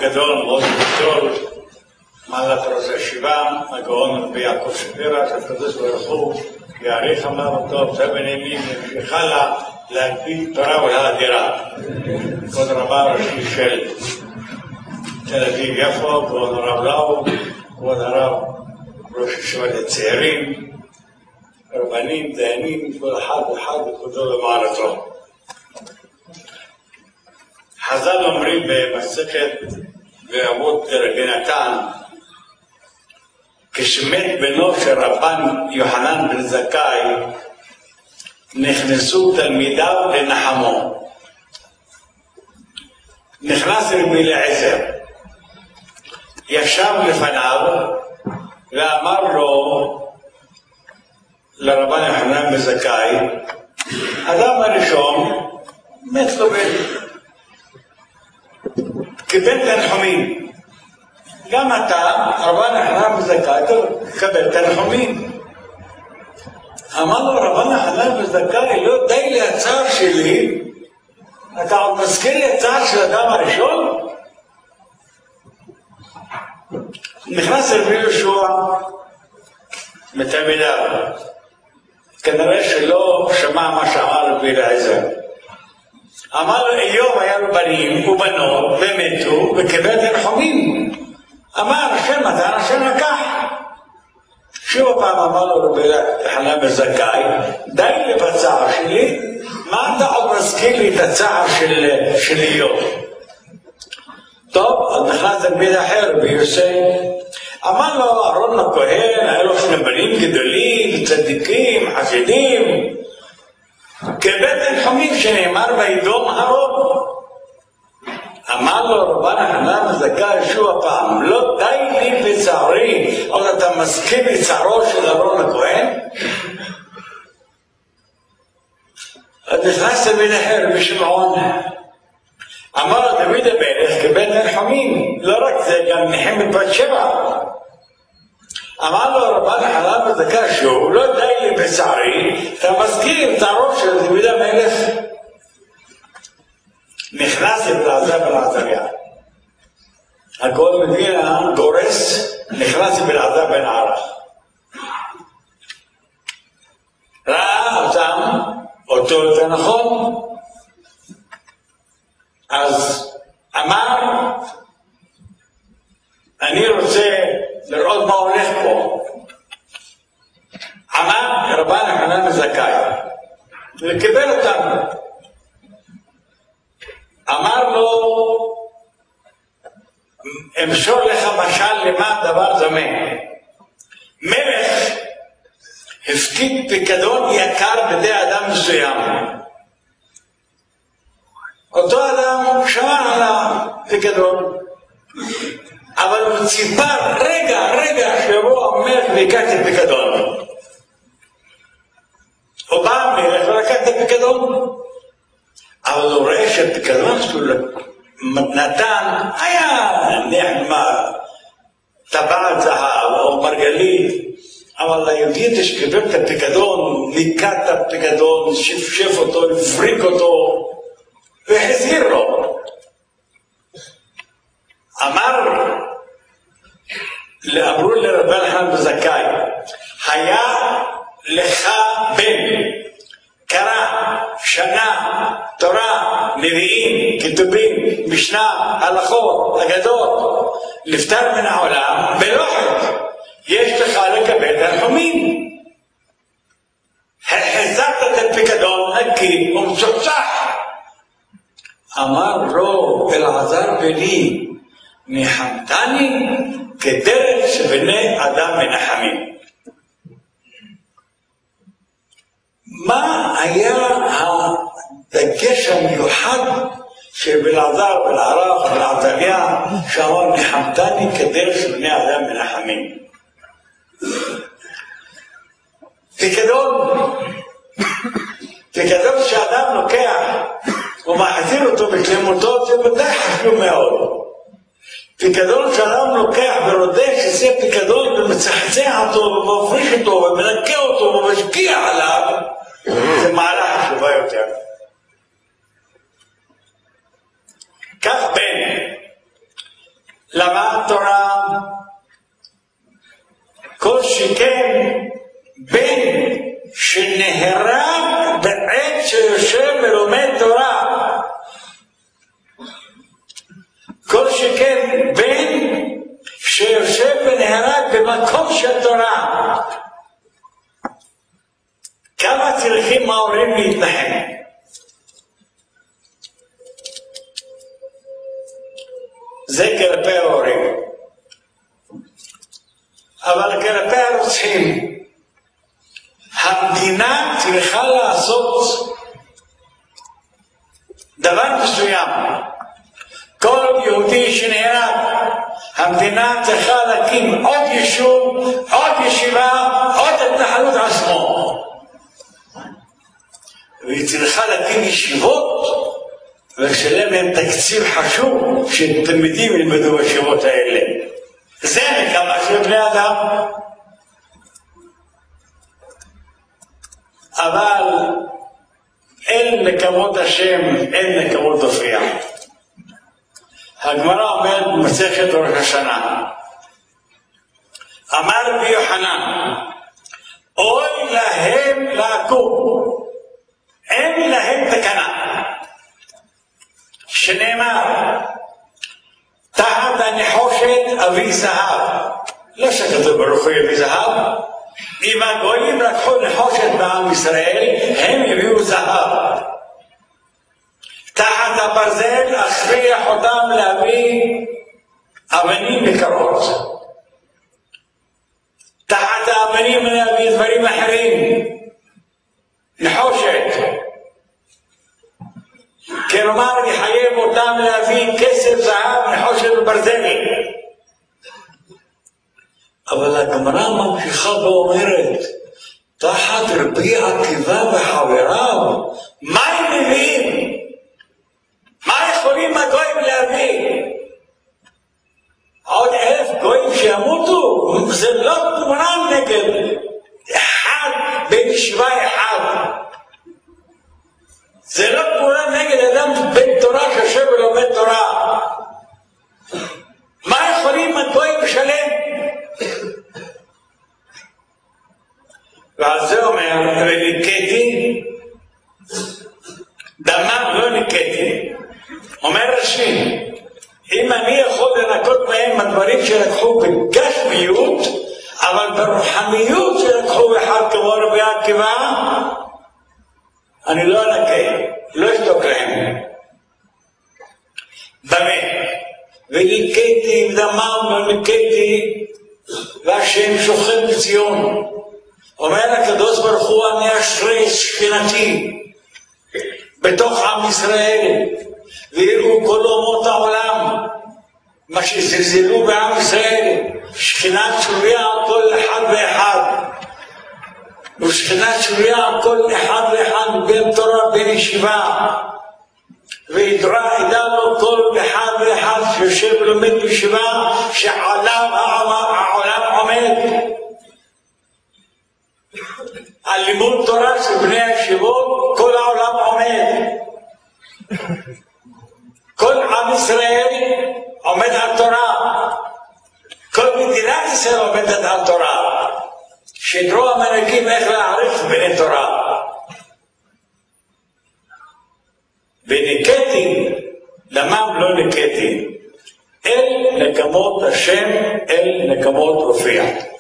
גדול, מאוד גדול, מעלת ראש הישיבה, הגאון רבי יעקב שפירא, שהקדוש ברוך הוא יאריך אמר אותו, בן ימים, ימשיך הלאה להקפיד תורה ולהדירה. כבוד רבה הראשי של תל אביב יפו, כבוד הרב לאו, כבוד הרב ראש ישיבת הצעירים, רבנים, דיינים, כל אחד ואחד וכבודו במעלתו. חז"ל אומרים במסכת באבות רבי נתן, כשמת בנו של רבן יוחנן בן זכאי, נכנסו תלמידיו לנחמו. נכנס רבי אליעזר, ישב לפניו ואמר לו, לרבן יוחנן בן זכאי, אדם הראשון מת לו קיבל תנחומים. גם אתה, רבן יוחנן בן זכאי, תקבל תנחומים. אמר לו רבן יוחנן בן זכאי, לא די לי הצער שלי, אתה עוד מזכיר לי הצער של אדם הראשון? נכנס רבי יהושע מתלמידיו, כנראה שלא שמע מה שאמר רבי אליעזר. אמר לו, איוב היה לו בנים ובנות ומתו וקיבל תנחומים. אמר השם נתן, השם לקח. שוב פעם אמר לו רבי יוחנן בן זכאי, די לי בצער שלי, מה אתה עוד מזכיר לי את הצער של איוב? טוב, אז נכנס תלמיד אחר, רבי יוסף. אמר לו אהרון הכהן, היה לו שני בנים גדולים, צדיקים, חסידים, קיבל תנחומים שנאמר וידום הרוב. אמר לו רבן יוחנן בן זכאי שוב פעם, לא די לי בצערי, עוד אתה מזכיר לי צערו של אהרון הכהן? אז נכנס תלמיד אחר, רבי שמעון. אמר לו דוד המלך קיבל תנחומים, לא רק זה, גם נחמת בת שבע. אמר לו רבן יוחנן בן זכאי שוב, לא די לי בצערי, אתה מזכיר את צערו של דוד המלך? נכנס אלעזר בן עזריה. הכל מדינה גורס, נכנס אלעזר בן ערך. ראה אותם, אותו יותר נכון, אז אמר, אני רוצה לראות מה הולך פה. אמר רבן יוחנן בן זכאי, וקיבל אותם. אמר לו, אמשור לך משל למה דבר דומה. מלך הפקיד פיקדון יקר בידי אדם מסוים. אותו אדם שמר על הפיקדון, אבל הוא ציפה רגע שיבוא המלך ויקח את הפיקדון. הוא בא המלך ולקח את הפיקדון, אבל הוא רואה שהפיקדון שלו נתן היה נחמד, טבעת זהב או מרגלית, אבל היהודי שקיבל את הפיקדון, ניקה את הפיקדון, שפשף אותו, הפריק אותו והחזיר לו. אמרו לרבן יוחנן בן זכאי, היה לך בן, קרא, שנה, תורה, נביאים, כתובים, משנה, הלכות, אגדות, נפטר מן העולם, בלא חטא, יש לך לקבל תנחומים. החזרת את הפיקדון נקי ומצוחצח. אמר לו אלעזר בני, ניחמתני כדרך שבני אדם מנחמים. מה היה הדגש המיוחד של אלעזר בן ערך בן עזריה שאמר ניחמתני כדרך שבני אדם מנחמים? פיקדון שאדם לוקח ומחזיר אותו בשלמותו, זה ודאי חשוב מאוד. פיקדון שאדם לוקח ורודש שזה פיקדון ומצחצח אותו ומפריש אותו ומנקה אותו ומשקיע עליו, זה מעלה חשובה יותר. כך בן למד תורה, כל שכן בן שנהרג בעת שיושב ולומד תורה, כל שכן בן שיושב ונהרג במקום של תורה. כמה צריכים ההורים להתנחם? זה כלפי ההורים. אבל כלפי הרוצחים, המדינה צריכה לעשות דבר מסוים. כל יהודי שנהרג, המדינה צריכה להקים עוד יישוב, עוד ישיבה, עוד התנחלות עצמו. והיא צריכה להקים ישיבות ולשלם להם תקציב חשוב שתלמידים ילמדו בישיבות האלה. זה נקמה של בני אדם. אבל אין נקמות השם, אין נקמות הופיע. הגמרא אומרת במסכת ראש השנה, אמר רבי יוחנן, אוי להם לעקוב, אין להם תקנה, שנאמר תחת הנחושת אבי זהב. לא שכתוב ברוך הוא אבי זהב, אם הגויים לקחו נחושת בעם ישראל, הם הביאו זהב. תחת הברזל הכריח אותם להביא אבנים יקרות. תחת האבנים להביא דברים אחרים, נחושת. כלומר לחייב אותם להביא כסף, זהב, נחושת וברזל. אבל הגמרא ממשיכה ואומרת, תחת רבי עקיבא וחבריו, מה הם מביאים? מה יכולים הגויים להביא? עוד 1,000 גויים שימותו? זה לא תמונה נגד אחד בן ישיבה אחד. זה לא תמונה נגד אדם בן תורה שיושב ולומד תורה. מה יכולים הגויים לשלם? ועל זה אומר, וניקתי, דמם לא ניקתי. אומר רש"י, אם אני יכול לנקות מהם הדברים שלקחו בגשמיות, אבל ברוחניות שלקחו אחד כמו רבי עקיבא, אני לא אנקה, לא אשתוק להם. במה? וניקתי, דמם לא ניקתי, והשם שוכן בציון. אומר הקדוש ברוך הוא, אני אשרה שכינתי בתוך עם ישראל, ויראו כל אומות העולם מה שזלזלו בעם ישראל, שכינת שוריה על כל אחד ואחד, ושכינת שוריה על כל אחד ואחד בין תורה בין ישיבה, וידע לו כל אחד ואחד שיושב ולומד בישיבה שהעולם עומד על לימוד תורה של בני הישיבות. כל העולם עומד, כל עם ישראל עומד על תורה, כל מדינת ישראל עומדת על תורה. שדרו המנהיגים איך להעריך בני תורה. וניקתי, למה לא ניקתי? אל נקמות השם, אל נקמות הופיע.